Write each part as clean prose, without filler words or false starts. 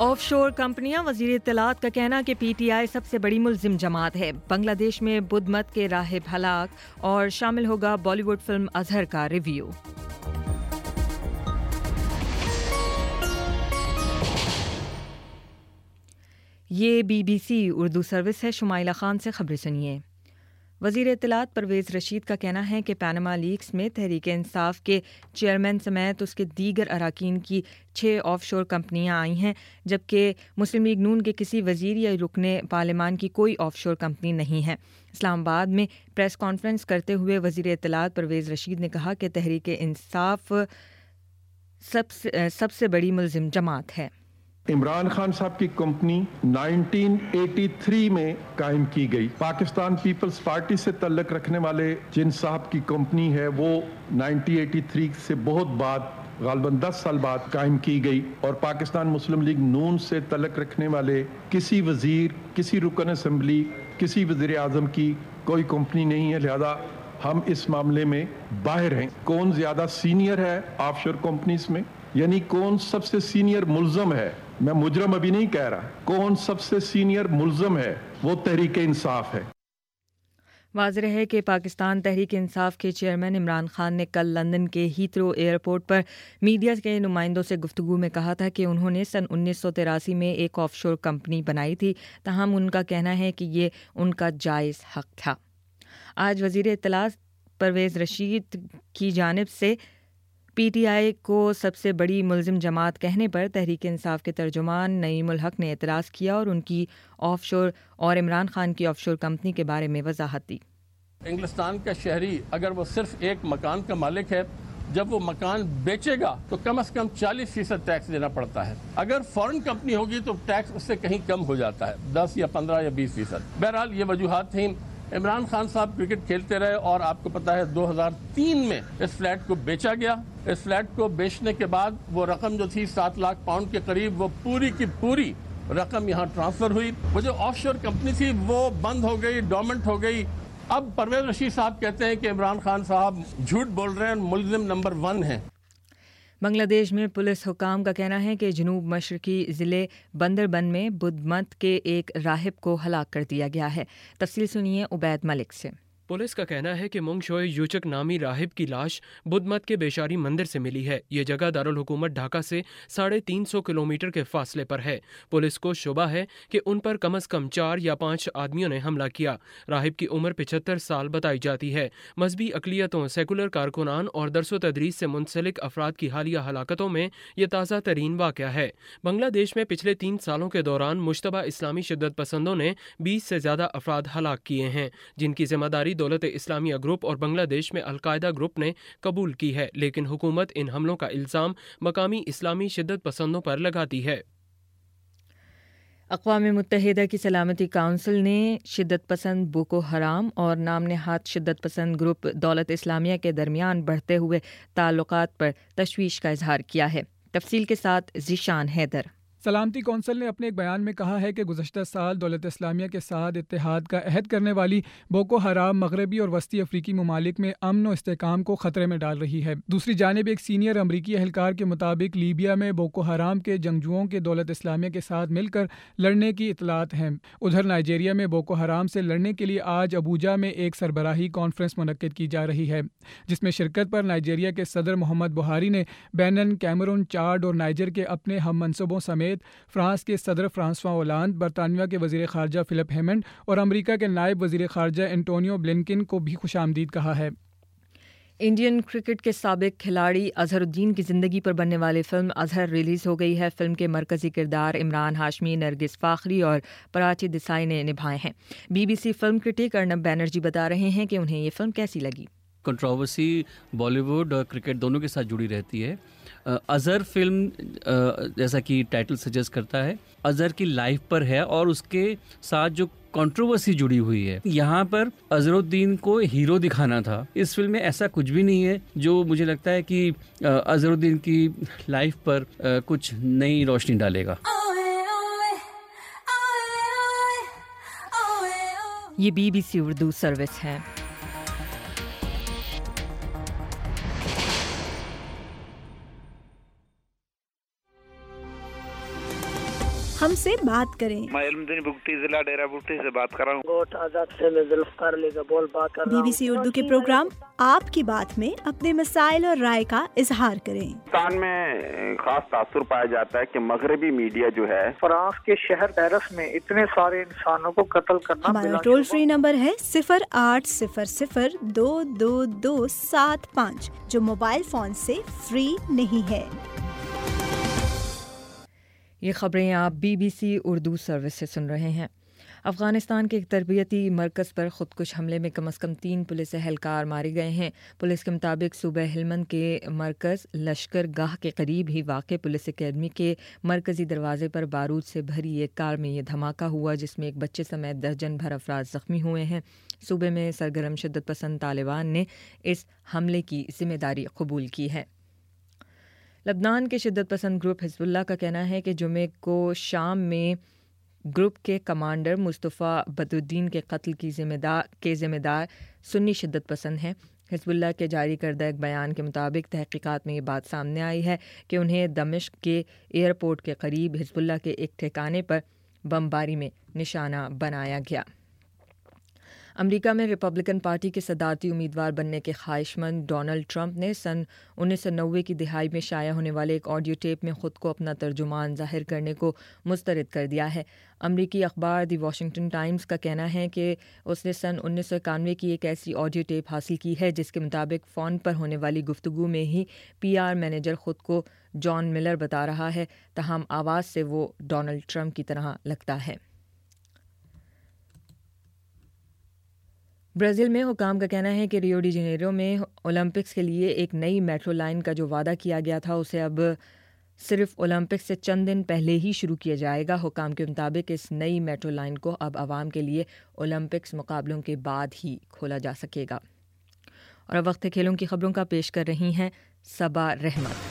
Of شور کمپنیاں، وزیر اطلاعات کا کہنا کہ پی ٹی آئی سب سے بڑی ملزم جماعت ہے۔ بنگلہ دیش میں بدھ مت کے راہب ہلاک، اور شامل ہوگا بالی ووڈ فلم اظہر کا ریویو۔ یہ B B C Urdu service ہے۔ شمائلہ خان سے خبریں سنیے۔ وزیر اطلاعات پرویز رشید کا کہنا ہے کہ پاناما لیکس میں تحریک انصاف کے چیئرمین سمیت اس کے دیگر اراکین کی 6 آف شور کمپنیاں آئی ہیں، جبکہ مسلم لیگ نون کے کسی وزیر یا رکن پارلیمان کی کوئی آف شور کمپنی نہیں ہے۔ اسلام آباد میں پریس کانفرنس کرتے ہوئے وزیر اطلاعات پرویز رشید نے کہا کہ تحریک انصاف سب سے بڑی ملزم جماعت ہے۔ عمران خان صاحب کی کمپنی 1983 میں قائم کی گئی۔ پاکستان پیپلز پارٹی سے تعلق رکھنے والے جن صاحب کی کمپنی ہے وہ 1983 سے بہت بعد، غالباً 10 سال بعد قائم کی گئی، اور پاکستان مسلم لیگ نون سے تعلق رکھنے والے کسی وزیر، کسی رکن اسمبلی، کسی وزیر اعظم کی کوئی کمپنی نہیں ہے، لہذا ہم اس معاملے میں باہر ہیں۔ کون زیادہ سینئر ہے آف شور کمپنیز میں، یعنی کون سب سے سینئر ملزم ہے، میں مجرم ابھی نہیں کہہ رہا، کون سب سے سینئر ملزم ہے وہ تحریک انصاف ہے۔ واضح ہے کہ پاکستان تحریک انصاف کے چیئرمین عمران خان نے کل لندن کے ہیتھرو ایئرپورٹ پر میڈیا کے نمائندوں سے گفتگو میں کہا تھا کہ انہوں نے سن 1983 میں ایک آف شور کمپنی بنائی تھی، تاہم ان کا کہنا ہے کہ یہ ان کا جائز حق تھا۔ آج وزیر اطلاعات پرویز رشید کی جانب سے پی ٹی آئی کو سب سے بڑی ملزم جماعت کہنے پر تحریک انصاف کے ترجمان نعیم الحق نے اعتراض کیا اور ان کی آف شور اور عمران خان کی آف شور کمپنی کے بارے میں وضاحت دی۔ انگلستان کا شہری اگر وہ صرف ایک مکان کا مالک ہے، جب وہ مکان بیچے گا تو کم از کم 40% ٹیکس دینا پڑتا ہے۔ اگر فورن کمپنی ہوگی تو ٹیکس اس سے کہیں کم ہو جاتا ہے، 10 یا 15 یا 20%۔ بہرحال یہ وجوہات تھیں۔ عمران خان صاحب کرکٹ کھیلتے رہے اور آپ کو پتا ہے 2003 میں اس فلیٹ کو بیچا گیا۔ اس فلیٹ کو بیچنے کے بعد وہ رقم جو تھی 7 لاکھ پاؤنڈ کے قریب، وہ پوری کی پوری رقم یہاں ٹرانسفر ہوئی۔ وہ جو آف شور کمپنی تھی وہ بند ہو گئی، ڈورمنٹ ہو گئی۔ اب پرویز رشید صاحب کہتے ہیں کہ عمران خان صاحب جھوٹ بول رہے ہیں، ملزم نمبر 1 ہیں۔ بنگلہ دیش میں پولیس حکام کا کہنا ہے کہ جنوب مشرقی ضلع بندربن میں بدھ مت کے ایک راہب کو ہلاک کر دیا گیا ہے۔ تفصیل سنیے عبید ملک سے۔ پولیس کا کہنا ہے کہ مونگ شوئے یوچک نامی راہب کی لاش بدھ مت کے بیشاری مندر سے ملی ہے۔ یہ جگہ دارالحکومت ڈھاکہ سے 350 کلومیٹر کے فاصلے پر ہے۔ پولیس کو شبہ ہے کہ ان پر کم از کم 4 یا 5 آدمیوں نے حملہ کیا۔ راہب کی عمر 75 سال بتائی جاتی ہے۔ مذہبی اقلیتوں، سیکولر کارکنان اور درس و تدریس سے منسلک افراد کی حالیہ ہلاکتوں میں یہ تازہ ترین واقعہ ہے۔ بنگلہ دیش میں پچھلے 3 سالوں کے دوران مشتبہ اسلامی شدت پسندوں نے 20 سے زیادہ افراد ہلاک کیے ہیں، جن کی ذمہ داری دولت اسلامیہ گروپ اور بنگلہ دیش میں القاعدہ گروپ نے قبول کی ہے، لیکن حکومت ان حملوں کا الزام مقامی اسلامی شدت پسندوں پر لگاتی ہے۔ اقوام متحدہ کی سلامتی کونسل نے شدت پسند بوکو حرام اور نام نہاد شدت پسند گروپ دولت اسلامیہ کے درمیان بڑھتے ہوئے تعلقات پر تشویش کا اظہار کیا ہے۔ تفصیل کے ساتھ ذیشان حیدر۔ سلامتی کونسل نے اپنے ایک بیان میں کہا ہے کہ گزشتہ سال دولت اسلامیہ کے ساتھ اتحاد کا عہد کرنے والی بوکو حرام مغربی اور وسطی افریقی ممالک میں امن و استحکام کو خطرے میں ڈال رہی ہے۔ دوسری جانب ایک سینئر امریکی اہلکار کے مطابق لیبیا میں بوکو حرام کے جنگجوؤں کے دولت اسلامیہ کے ساتھ مل کر لڑنے کی اطلاعات ہیں۔ ادھر نائجیریا میں بوکو حرام سے لڑنے کے لیے آج ابوجا میں ایک سربراہی کانفرنس منعقد کی جا رہی ہے، جس میں شرکت پر نائجیریا کے صدر محمد بہاری نے بینن، کیمرون، چاڈ اور نائجر کے اپنے ہم منصبوں سمیت فرانس کے صدر فرانسواں اولانڈ، برطانیہ کے وزیر خارجہ فلپ ہیمنڈ اور امریکہ کے نائب وزیر خارجہ انٹونیو بلنکن کو بھی خوش آمدید کہا ہے۔ انڈین کرکٹ کے سابق کھلاڑی اظہر الدین کی زندگی پر بننے والی فلم اظہر ریلیز ہو گئی ہے۔ فلم کے مرکزی کردار عمران ہاشمی، نرگس فاخری اور پراچی دیسائی نے نبھائے ہیں۔ B B C film critic Arnab Banerjee بتا رہے ہیں کہ انہیں یہ فلم کیسی لگی۔ کنٹروورسی بالی ووڈ اور کرکٹ دونوں کے ساتھ جڑی رہتی ہے۔ اظہر فلم جیسا کہ ٹائٹل سجیسٹ کرتا ہے، اظہر کی لائف پر ہے اور اس کے ساتھ جو کنٹروورسی جڑی ہوئی ہے۔ یہاں پر اظہر الدین کو ہیرو دکھانا تھا، اس فلم میں ایسا کچھ بھی نہیں ہے، جو مجھے لگتا ہے کہ اظہر الدین کی لائف پر کچھ نئی روشنی ڈالے گا۔ یہ B B C Urdu service ہے۔ ہم سے بات کریں۔ میں علمدین بگٹی ضلع ڈیرہ بگٹی سے بات کر رہا ہوں۔ گوٹ آزاد سے میں ذوالفقار علی کا بول بات کر رہا ہوں۔ BBC اردو کے پروگرام آپ کی بات میں اپنے مسائل اور رائے کا اظہار کریں۔ پاکستان میں خاص تاثر پایا جاتا ہے کہ مغربی میڈیا جو ہے فرانس کے شہر پیرس میں اتنے سارے انسانوں کو قتل کرنا۔ ہمارا ٹول فری نمبر ہے 0800-2275 جو موبائل فون سے فری نہیں ہے۔ یہ خبریں آپ BBC اردو سروس سے سن رہے ہیں۔ افغانستان کے ایک تربیتی مرکز پر خودکش حملے میں کم از کم 3 پولیس اہلکار مارے گئے ہیں۔ پولیس کے مطابق صوبہ ہلمند کے مرکز لشکر گاہ کے قریب ہی واقع پولیس اکیڈمی کے مرکزی دروازے پر بارود سے بھری ایک کار میں یہ دھماکہ ہوا، جس میں ایک بچے سمیت درجن بھر افراد زخمی ہوئے ہیں۔ صوبے میں سرگرم شدت پسند طالبان نے اس حملے کی ذمہ داری قبول کی ہے۔ لبنان کے شدت پسند گروپ حزب اللہ کا کہنا ہے کہ جمعے کو شام میں گروپ کے کمانڈر مصطفیٰ بدرالدین کے قتل کی ذمہ دار سنی شدت پسند ہیں۔ حزب اللہ کے جاری کردہ ایک بیان کے مطابق تحقیقات میں یہ بات سامنے آئی ہے کہ انہیں دمشق کے ایئرپورٹ کے قریب حزب اللہ کے ایک ٹھکانے پر بمباری میں نشانہ بنایا گیا۔ امریکہ میں ریپبلکن پارٹی کے صدارتی امیدوار بننے کے خواہش مند ڈونلڈ ٹرمپ نے سن 1990 کی دہائی میں شائع ہونے والے ایک آڈیو ٹیپ میں خود کو اپنا ترجمان ظاہر کرنے کو مسترد کر دیا ہے۔ امریکی اخبار دی واشنگٹن ٹائمز کا کہنا ہے کہ اس نے سن 1991 کی ایک ایسی آڈیو ٹیپ حاصل کی ہے جس کے مطابق فون پر ہونے والی گفتگو میں ہی PR مینیجر خود کو جان ملر بتا رہا ہے، تاہم آواز سے وہ ڈونلڈ ٹرمپ کی طرح لگتا ہے۔ برازیل میں حکام کا کہنا ہے کہ ریو ڈی جنیرو میں اولمپکس کے لیے ایک نئی میٹرو لائن کا جو وعدہ کیا گیا تھا اسے اب صرف اولمپکس سے چند دن پہلے ہی شروع کیا جائے گا۔ حکام کے مطابق اس نئی میٹرو لائن کو اب عوام کے لیے اولمپکس مقابلوں کے بعد ہی کھولا جا سکے گا۔ اور اب وقت کھیلوں کی خبروں کا پیش کر رہی ہیں صبا رحمت۔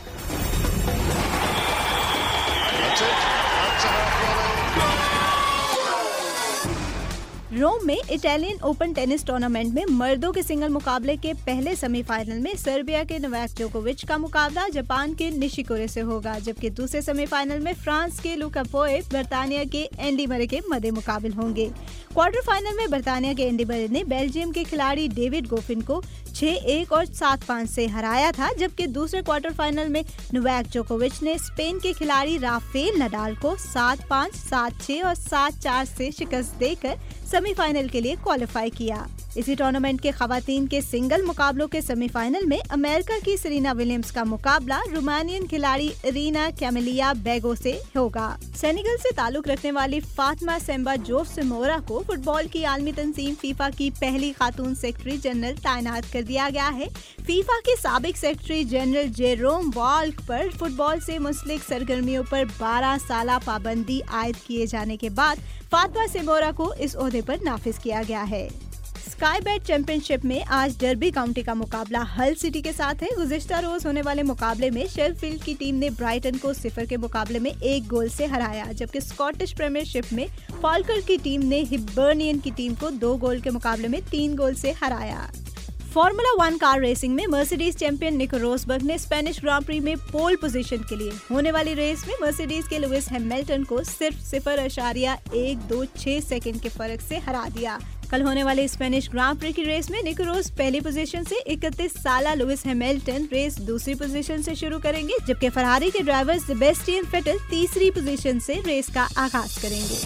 روم میں اٹالین اوپن ٹینس ٹورنامنٹ میں مردوں کے سنگل مقابلے کے پہلے سیمی فائنل میں سربیا کے نوواک جوکووچ کا مقابلہ جاپان کے نشیکورے سے ہوگا، جبکہ دوسرے سیمی فائنل میں فرانس کے لوکا پوئے برطانیہ کے اینڈی مرے کے مدِ مقابل ہوں گے۔ کوارٹر فائنل میں برطانیہ کے اینڈی مرے نے بیلجیم کے کھلاڑی ڈیوڈ گوفن کو 6-1 اور 7-5 سے ہرایا تھا، جبکہ دوسرے کوارٹر فائنل میں نوواک جوکووچ نے اسپین کے کھلاڑی رافیل نڈال کو 7-5, 7-6 اور 7-4 سے شکست دے کر سیمی فائنل کے لیے کوالیفائی کیا۔ اسی ٹورنامنٹ کے خواتین کے سنگل مقابلوں کے سیمی فائنل میں امریکہ کی سرینا ولیمز کا مقابلہ رومانین کھلاڑی ارینا کیملیا بیگو سے ہوگا۔ سینیگل سے تعلق رکھنے والی فاطمہ سیمبا جوف سمورا کو فٹ بال کی عالمی تنظیم فیفا کی پہلی خاتون سیکرٹری جنرل تعینات کر دیا گیا ہے۔ فیفا کے سابق سیکرٹری جنرل جیروم والک پر فٹ بال سے منسلک سرگرمیوں پر 12 سالہ پابندی عائد کیے جانے کے بعد فاطمہ سیمورا کو اس عہدے پر نافذ کیا گیا ہے۔ اسکائی بیٹ چیمپئن شپ میں آج ڈربی کاؤنٹی کا مقابلہ ہل سٹی کے ساتھ ہے۔ گزشتہ روز ہونے والے مقابلے میں شیفیلڈ کی ٹیم نے برائٹن کو 0 کے مقابلے میں 1 گول سے ہرایا، جبکہ اسکاٹش پریمیئر شپ میں فالکر کی ٹیم نے ہبرنین کی ٹیم کو 2 گول کے مقابلے میں 3 گول سے ہرایا۔ فارمولا 1 کار ریسنگ میں مرسیڈیز چیمپئن نکو روسبرگ نے اسپینش گرانڈ پری میں پول پوزیشن کے لیے ہونے والی ریس میں مرسیڈیز کے لوئس ہیملٹن کو صرف 0.126 سیکنڈ کے فرق سے ہرا دیا۔ کل ہونے والے اسپینش گرانڈ پری کی ریس میں نکو روز پہلی پوزیشن سے 31 سالہ لوئس ہیملٹن ریس دوسری پوزیشن سے شروع کریں گے، جبکہ فراری کے ڈرائیور سیبیسٹین فیٹل تیسری پوزیشن سے ریس کا آغاز کریں گے۔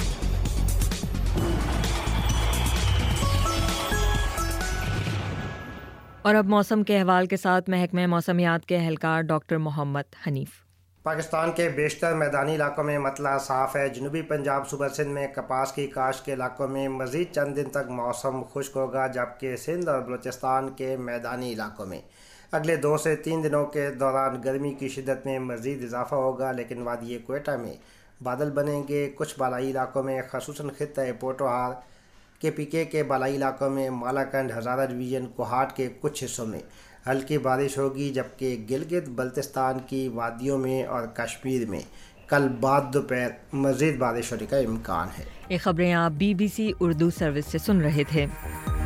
اور اب موسم کے احوال کے ساتھ محکمہ موسمیات کے اہلکار ڈاکٹر محمد حنیف۔ پاکستان کے بیشتر میدانی علاقوں میں مطلع صاف ہے۔ جنوبی پنجاب صوبہ سندھ میں کپاس کی کاشت کے علاقوں میں مزید چند دن تک موسم خشک ہوگا، جبکہ سندھ اور بلوچستان کے میدانی علاقوں میں اگلے 2 سے 3 دنوں کے دوران گرمی کی شدت میں مزید اضافہ ہوگا، لیکن وادی کوئٹہ میں بادل بنیں گے۔ کچھ بالائی علاقوں میں خصوصاً خطہ پوٹوہار کے PK کے بالائی علاقوں میں مالاکنڈ، ہزارہ ڈویژن، کوہاٹ کے کچھ حصوں میں ہلکی بارش ہوگی، جبکہ گلگت بلتستان کی وادیوں میں اور کشمیر میں کل بعد دوپہر مزید بارش ہونے کا امکان ہے۔ یہ خبریں آپ BBC اردو سروس سے سن رہے تھے۔